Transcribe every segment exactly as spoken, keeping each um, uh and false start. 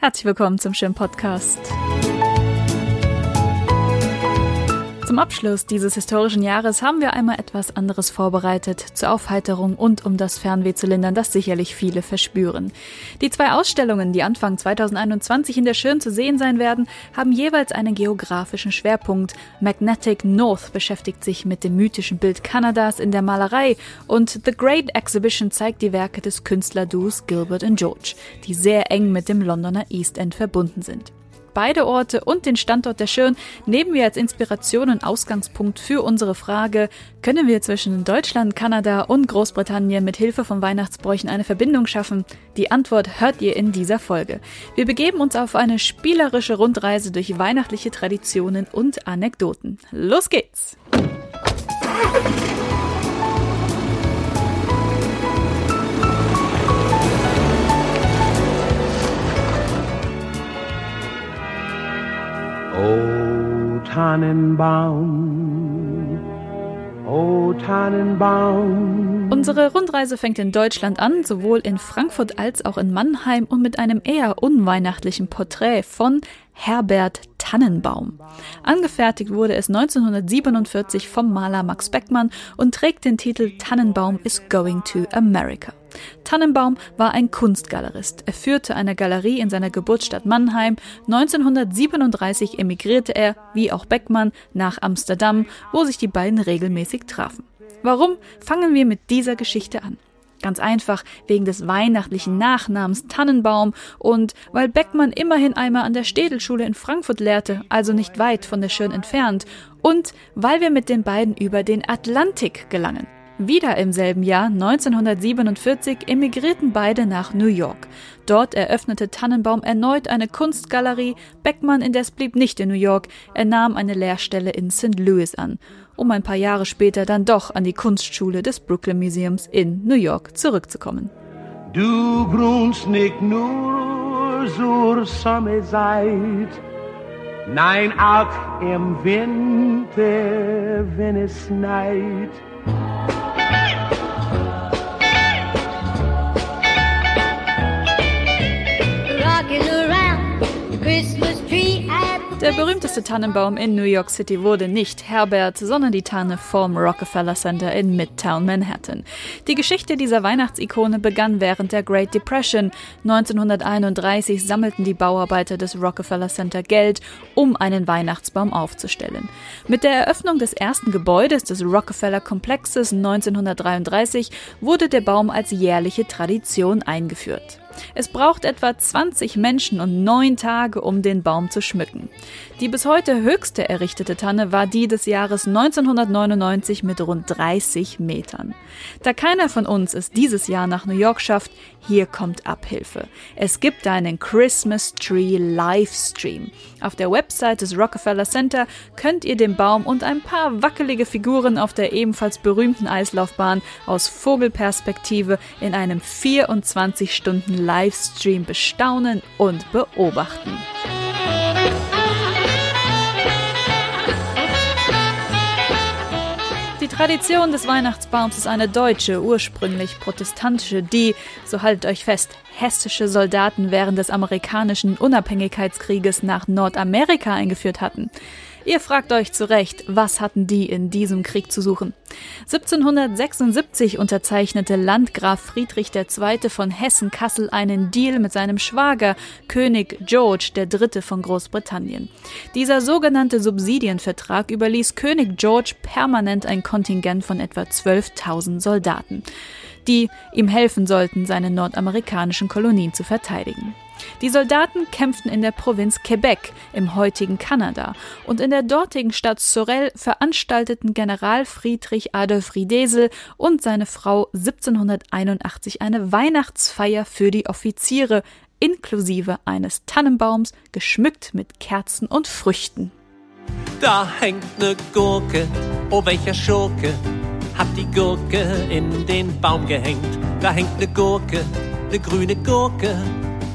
Herzlich willkommen zum schönen Podcast. Zum Abschluss dieses historischen Jahres haben wir einmal etwas anderes vorbereitet, zur Aufheiterung und um das Fernweh zu lindern, das sicherlich viele verspüren. Die zwei Ausstellungen, die Anfang zweitausendeinundzwanzig in der Schön zu sehen sein werden, haben jeweils einen geografischen Schwerpunkt. Magnetic North beschäftigt sich mit dem mythischen Bild Kanadas in der Malerei und The Great Exhibition zeigt die Werke des Künstlerduos Gilbert und George, die sehr eng mit dem Londoner East End verbunden sind. Beide Orte und den Standort der Schön nehmen wir als Inspiration und Ausgangspunkt für unsere Frage, können wir zwischen Deutschland, Kanada und Großbritannien mit Hilfe von Weihnachtsbräuchen eine Verbindung schaffen? Die Antwort hört ihr in dieser Folge. Wir begeben uns auf eine spielerische Rundreise durch weihnachtliche Traditionen und Anekdoten. Los geht's! O Tannenbaum, O Tannenbaum. Unsere Rundreise fängt in Deutschland an, sowohl in Frankfurt als auch in Mannheim und mit einem eher unweihnachtlichen Porträt von Herbert Tannenbaum. Angefertigt wurde es neunzehnhundertsiebenundvierzig vom Maler Max Beckmann und trägt den Titel Tannenbaum is Going to America. Tannenbaum war ein Kunstgalerist. Er führte eine Galerie in seiner Geburtsstadt Mannheim. neunzehnhundertsiebenunddreißig emigrierte er, wie auch Beckmann, nach Amsterdam, wo sich die beiden regelmäßig trafen. Warum? Fangen wir mit dieser Geschichte an. Ganz einfach wegen des weihnachtlichen Nachnamens Tannenbaum und weil Beckmann immerhin einmal an der Städelschule in Frankfurt lehrte, also nicht weit von der Schön entfernt, und weil wir mit den beiden über den Atlantik gelangen. Wieder im selben Jahr, neunzehnhundertsiebenundvierzig, emigrierten beide nach New York. Dort eröffnete Tannenbaum erneut eine Kunstgalerie. Beckmann indes blieb nicht in New York, er nahm eine Lehrstelle in Sankt Louis an, um ein paar Jahre später dann doch an die Kunstschule des Brooklyn Museums in New York zurückzukommen. Du grunst nicht nur zur Sommerzeit, nein auch im Winter, wenn es schneit. Der berühmteste Tannenbaum in New York City wurde nicht Herbert, sondern die Tanne vom Rockefeller Center in Midtown Manhattan. Die Geschichte dieser Weihnachtsikone begann während der Great Depression. neunzehnhunderteinunddreißig sammelten die Bauarbeiter des Rockefeller Center Geld, um einen Weihnachtsbaum aufzustellen. Mit der Eröffnung des ersten Gebäudes des Rockefeller Komplexes neunzehnhundertdreiunddreißig wurde der Baum als jährliche Tradition eingeführt. Es braucht etwa zwanzig Menschen und neun Tage, um den Baum zu schmücken. Die bis heute höchste errichtete Tanne war die des Jahres neunzehnhundertneunundneunzig mit rund dreißig Metern. Da keiner von uns es dieses Jahr nach New York schafft, hier kommt Abhilfe. Es gibt einen Christmas Tree Livestream. Auf der Website des Rockefeller Center könnt ihr den Baum und ein paar wackelige Figuren auf der ebenfalls berühmten Eislaufbahn aus Vogelperspektive in einem vierundzwanzig Stunden Livestream bestaunen und beobachten. Die Tradition des Weihnachtsbaums ist eine deutsche, ursprünglich protestantische, die, so haltet euch fest, hessische Soldaten während des amerikanischen Unabhängigkeitskrieges nach Nordamerika eingeführt hatten. Ihr fragt euch zu Recht, was hatten die in diesem Krieg zu suchen? siebzehnhundertsechsundsiebzig unterzeichnete Landgraf Friedrich der Zweite von Hessen-Kassel einen Deal mit seinem Schwager, König George der Dritte von Großbritannien. Dieser sogenannte Subsidienvertrag überließ König George permanent ein Kontingent von etwa zwölftausend Soldaten, die ihm helfen sollten, seine nordamerikanischen Kolonien zu verteidigen. Die Soldaten kämpften in der Provinz Quebec im heutigen Kanada und in der dortigen Stadt Sorel veranstalteten General Friedrich Adolf Riedesel und seine Frau siebzehnhunderteinundachtzig eine Weihnachtsfeier für die Offiziere inklusive eines Tannenbaums, geschmückt mit Kerzen und Früchten. Da hängt ne Gurke, oh welcher Schurke, hat die Gurke in den Baum gehängt. Da hängt ne Gurke, ne grüne Gurke,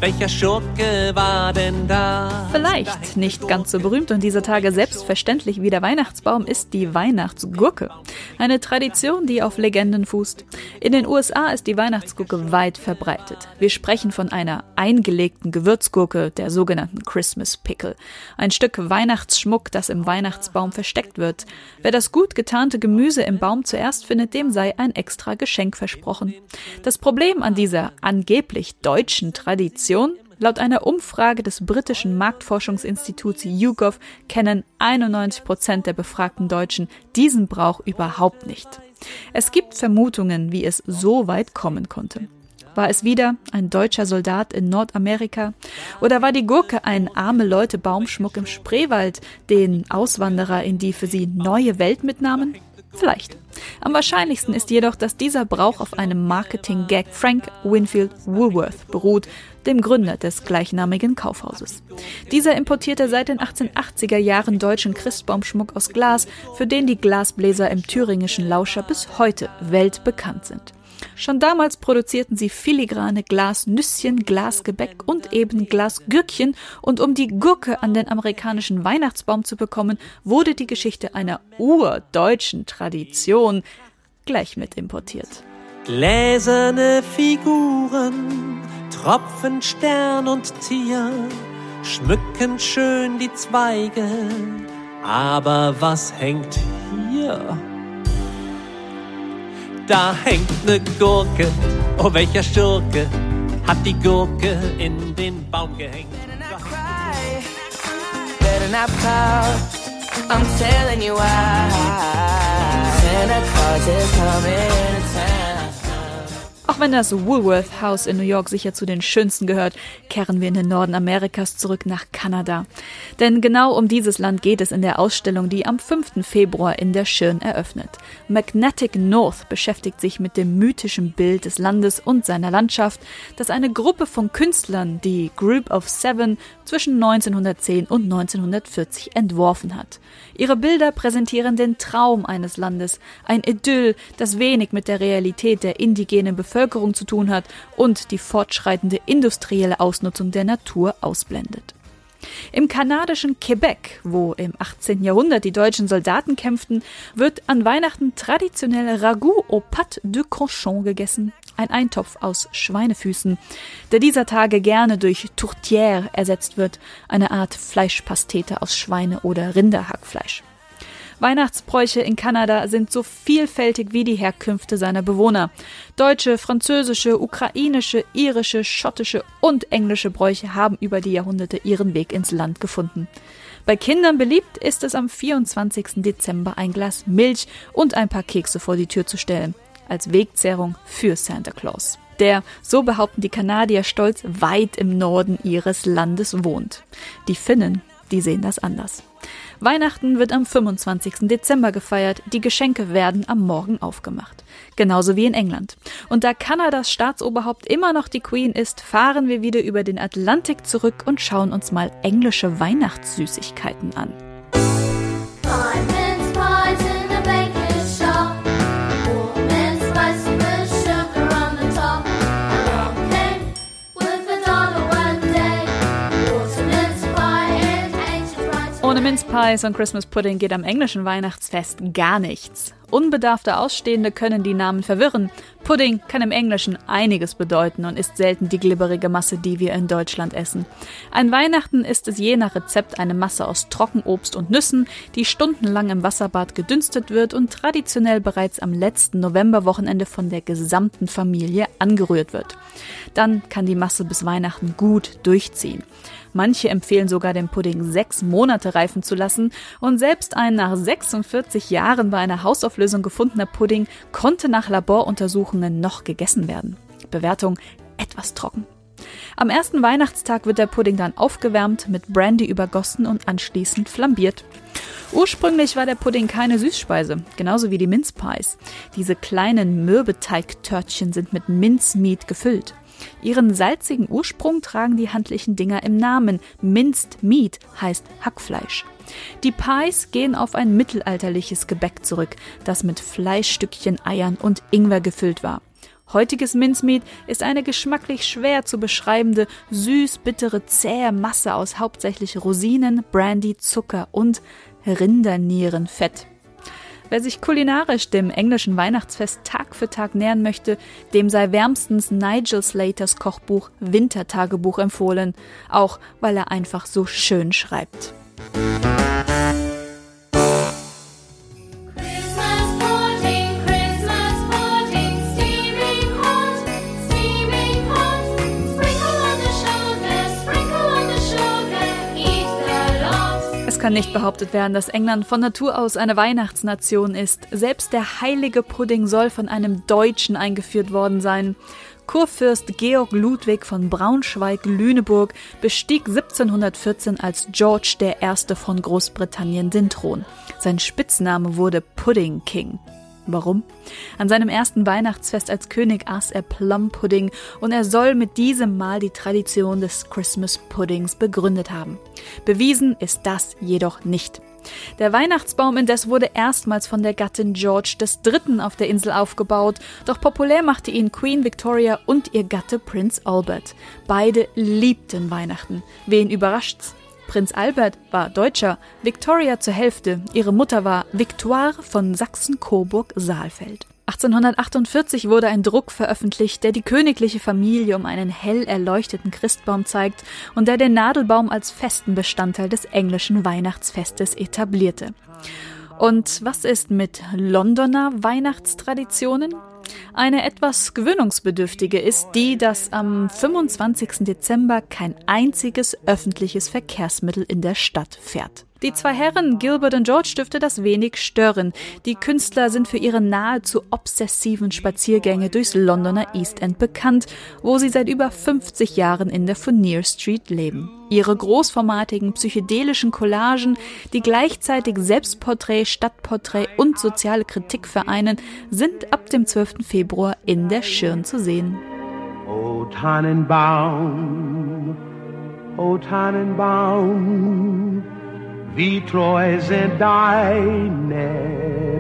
welcher Schurke war denn da? Vielleicht nicht ganz so berühmt und dieser Tage selbstverständlich wie der Weihnachtsbaum ist die Weihnachtsgurke. Eine Tradition, die auf Legenden fußt. In den U S A ist die Weihnachtsgurke weit verbreitet. Wir sprechen von einer eingelegten Gewürzgurke, der sogenannten Christmas Pickle. Ein Stück Weihnachtsschmuck, das im Weihnachtsbaum versteckt wird. Wer das gut getarnte Gemüse im Baum zuerst findet, dem sei ein extra Geschenk versprochen. Das Problem an dieser angeblich deutschen Tradition: laut einer Umfrage des britischen Marktforschungsinstituts YouGov kennen einundneunzig Prozent der befragten Deutschen diesen Brauch überhaupt nicht. Es gibt Vermutungen, wie es so weit kommen konnte. War es wieder ein deutscher Soldat in Nordamerika? Oder war die Gurke ein arme Leute Baumschmuck im Spreewald, den Auswanderer in die für sie neue Welt mitnahmen? Vielleicht. Am wahrscheinlichsten ist jedoch, dass dieser Brauch auf einem Marketing-Gag Frank Winfield Woolworth beruht, dem Gründer des gleichnamigen Kaufhauses. Dieser importierte seit den achtzehnhundertachtziger Jahren deutschen Christbaumschmuck aus Glas, für den die Glasbläser im thüringischen Lauscher bis heute weltbekannt sind. Schon damals produzierten sie filigrane Glasnüsschen, Glasgebäck und eben Glasgürkchen, und um die Gurke an den amerikanischen Weihnachtsbaum zu bekommen, wurde die Geschichte einer urdeutschen Tradition gleich mit importiert. Gläserne Figuren, Tropfen, Stern und Tier, schmücken schön die Zweige, aber was hängt hier? Da hängt ne Gurke, oh welcher Schurke, hat die Gurke in den Baum gehängt. Better not cry, better not pout, I'm telling you why. Santa Claus is coming to town. Auch wenn das Woolworth House in New York sicher zu den schönsten gehört, kehren wir in den Norden Amerikas zurück nach Kanada. Denn genau um dieses Land geht es in der Ausstellung, die am fünften Februar in der Schirn eröffnet. Magnetic North beschäftigt sich mit dem mythischen Bild des Landes und seiner Landschaft, das eine Gruppe von Künstlern, die Group of Seven, zwischen neunzehnhundertzehn und neunzehnhundertvierzig entworfen hat. Ihre Bilder präsentieren den Traum eines Landes, ein Idyll, das wenig mit der Realität der indigenen Bevölkerung zu tun hat und die fortschreitende industrielle Ausnutzung der Natur ausblendet. Im kanadischen Quebec, wo im achtzehnten Jahrhundert die deutschen Soldaten kämpften, wird an Weihnachten traditionell Ragout aux pâtes de cochon gegessen, ein Eintopf aus Schweinefüßen, der dieser Tage gerne durch Tourtière ersetzt wird, eine Art Fleischpastete aus Schweine- oder Rinderhackfleisch. Weihnachtsbräuche in Kanada sind so vielfältig wie die Herkünfte seiner Bewohner. Deutsche, französische, ukrainische, irische, schottische und englische Bräuche haben über die Jahrhunderte ihren Weg ins Land gefunden. Bei Kindern beliebt ist es am vierundzwanzigsten Dezember ein Glas Milch und ein paar Kekse vor die Tür zu stellen, als Wegzehrung für Santa Claus, der, so behaupten die Kanadier stolz, weit im Norden ihres Landes wohnt. Die Finnen, die sehen das anders. Weihnachten wird am fünfundzwanzigsten Dezember gefeiert, die Geschenke werden am Morgen aufgemacht. Genauso wie in England. Und da Kanadas Staatsoberhaupt immer noch die Queen ist, fahren wir wieder über den Atlantik zurück und schauen uns mal englische Weihnachtssüßigkeiten an. Ohne Mince Pies und Christmas Pudding geht am englischen Weihnachtsfest gar nichts. Unbedarfte Ausstehende können die Namen verwirren. Pudding kann im Englischen einiges bedeuten und ist selten die glibberige Masse, die wir in Deutschland essen. An Weihnachten ist es je nach Rezept eine Masse aus Trockenobst und Nüssen, die stundenlang im Wasserbad gedünstet wird und traditionell bereits am letzten Novemberwochenende von der gesamten Familie angerührt wird. Dann kann die Masse bis Weihnachten gut durchziehen. Manche empfehlen sogar, den Pudding sechs Monate reifen zu lassen, und selbst ein nach sechsundvierzig Jahren bei einer Hausauflösung gefundener Pudding konnte nach Laboruntersuchungen noch gegessen werden. Bewertung: etwas trocken. Am ersten Weihnachtstag wird der Pudding dann aufgewärmt, mit Brandy übergossen und anschließend flambiert. Ursprünglich war der Pudding keine Süßspeise, genauso wie die Mince Pies. Diese kleinen Mürbeteigtörtchen sind mit Mincemeat gefüllt. Ihren salzigen Ursprung tragen die handlichen Dinger im Namen. Minced Meat heißt Hackfleisch. Die Pies gehen auf ein mittelalterliches Gebäck zurück, das mit Fleischstückchen, Eiern und Ingwer gefüllt war. Heutiges Mincemeat ist eine geschmacklich schwer zu beschreibende, süß-bittere, zähe Masse aus hauptsächlich Rosinen, Brandy, Zucker und Rindernierenfett. Wer sich kulinarisch dem englischen Weihnachtsfest Tag für Tag nähern möchte, dem sei wärmstens Nigel Slaters Kochbuch Wintertagebuch empfohlen, auch weil er einfach so schön schreibt. Es kann nicht behauptet werden, dass England von Natur aus eine Weihnachtsnation ist. Selbst der heilige Pudding soll von einem Deutschen eingeführt worden sein. Kurfürst Georg Ludwig von Braunschweig-Lüneburg bestieg siebzehnhundertvierzehn als George der Erste von Großbritannien den Thron. Sein Spitzname wurde Pudding King. Warum? An seinem ersten Weihnachtsfest als König aß er Plum-Pudding und er soll mit diesem Mal die Tradition des Christmas Puddings begründet haben. Bewiesen ist das jedoch nicht. Der Weihnachtsbaum indes wurde erstmals von der Gattin George des Dritten auf der Insel aufgebaut, doch populär machte ihn Queen Victoria und ihr Gatte Prinz Albert. Beide liebten Weihnachten. Wen überrascht's? Prinz Albert war Deutscher, Victoria zur Hälfte. Ihre Mutter war Victoire von Sachsen-Coburg-Saalfeld. achtzehnhundertachtundvierzig wurde ein Druck veröffentlicht, der die königliche Familie um einen hell erleuchteten Christbaum zeigt und der den Nadelbaum als festen Bestandteil des englischen Weihnachtsfestes etablierte. Und was ist mit Londoner Weihnachtstraditionen? Eine etwas gewöhnungsbedürftige ist die, dass am fünfundzwanzigsten Dezember kein einziges öffentliches Verkehrsmittel in der Stadt fährt. Die zwei Herren, Gilbert und George, dürfte das wenig stören. Die Künstler sind für ihre nahezu obsessiven Spaziergänge durchs Londoner East End bekannt, wo sie seit über fünfzig Jahren in der Furnier Street leben. Ihre großformatigen psychedelischen Collagen, die gleichzeitig Selbstporträt, Stadtporträt und soziale Kritik vereinen, sind ab dem zwölften Februar in der Schirn zu sehen. O Tannenbaum, O Tannenbaum, wie treu sind deine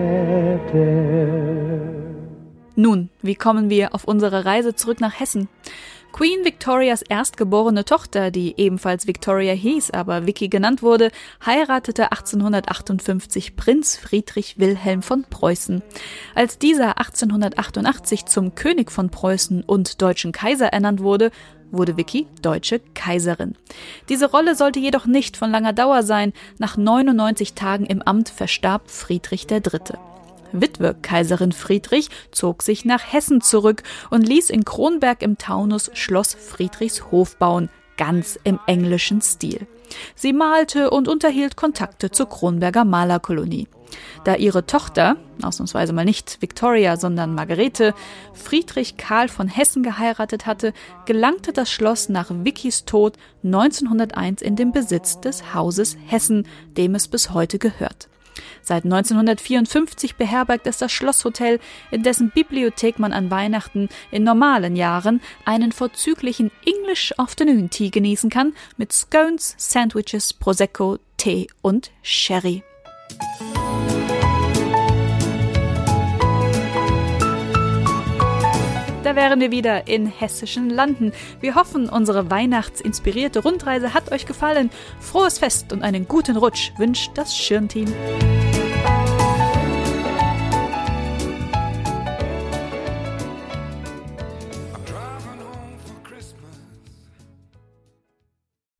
Blätter. Nun, wie kommen wir auf unsere Reise zurück nach Hessen? Queen Victorias erstgeborene Tochter, die ebenfalls Victoria hieß, aber Vicky genannt wurde, heiratete achtzehnhundertachtundfünfzig Prinz Friedrich Wilhelm von Preußen. Als dieser achtzehnhundertachtundachtzig zum König von Preußen und deutschen Kaiser ernannt wurde, wurde Vicky deutsche Kaiserin. Diese Rolle sollte jedoch nicht von langer Dauer sein. Nach neunundneunzig Tagen im Amt verstarb Friedrich der Dritte. Witwe Kaiserin Friedrich zog sich nach Hessen zurück und ließ in Kronberg im Taunus Schloss Friedrichshof bauen, ganz im englischen Stil. Sie malte und unterhielt Kontakte zur Kronberger Malerkolonie. Da ihre Tochter, ausnahmsweise mal nicht Victoria, sondern Margarete, Friedrich Karl von Hessen geheiratet hatte, gelangte das Schloss nach Vickys Tod neunzehnhunderteins in den Besitz des Hauses Hessen, dem es bis heute gehört. Seit neunzehnhundertvierundfünfzig beherbergt es das Schlosshotel, in dessen Bibliothek man an Weihnachten in normalen Jahren einen vorzüglichen English Afternoon Tea genießen kann mit Scones, Sandwiches, Prosecco, Tee und Sherry. Da wären wir wieder in hessischen Landen. Wir hoffen, unsere weihnachtsinspirierte Rundreise hat euch gefallen. Frohes Fest und einen guten Rutsch wünscht das Schirnteam.